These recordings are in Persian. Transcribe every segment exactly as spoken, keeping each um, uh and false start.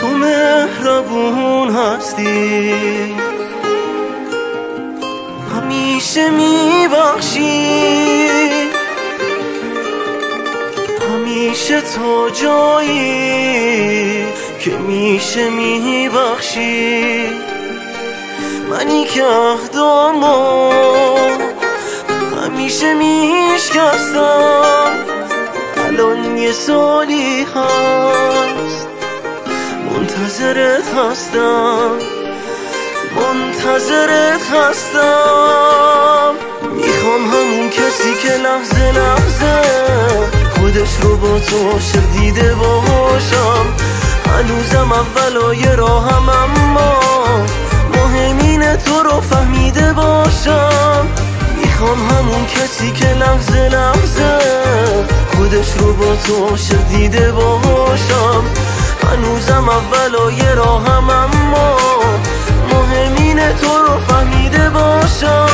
تو مهربون هستی، همیشه میبخشی، همیشه تو جایی که میشه میبخشی. منی که اهدامو همیشه میشکستم، الان یه سالی هست منتظرت هستم، منتظرت هستم. میخوام همون کسی که لحظه لحظه خودش رو با تو عاشق دیده باشم. هنوزم اولای راهم اما مهمینه تو رو فهمیده باشم. میخوام همون کسی که لحظه لحظه خودش رو با تو عاشق دیده باشم. هنوزم اولای راهم اما مهمینه تو رو فهمیده باشم.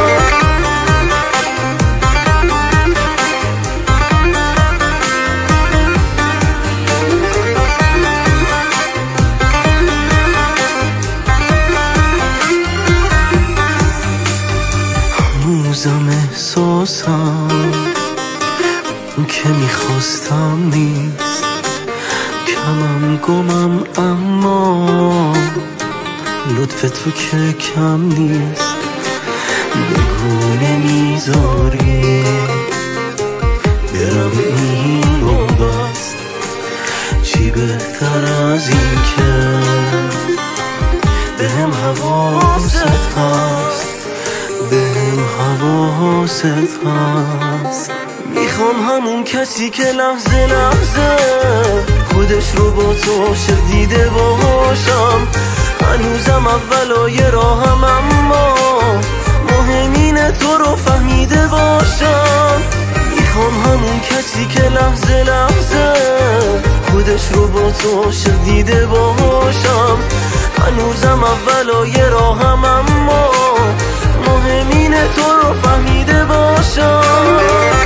هنوزم احساسم اون که میخواستم نیست، کمم گمم اما لطف تو که کم نیست. بگو نمیذاری برم این بنبست، چی بهتر از این که بهم حواست هست، بهم حواست هست. میخوام همون کسی که لحظه لحظه خودش رو با تو عاشق دیده باشم. هنوزم اولای راهم اما مهمینه تو رو فهمیده باشم. میخوام همون کسی که لحظه لحظه خودش رو با تو عاشق دیده باشم. هنوزم اولای راهم اما مهمینه تو رو فهمیده باشم.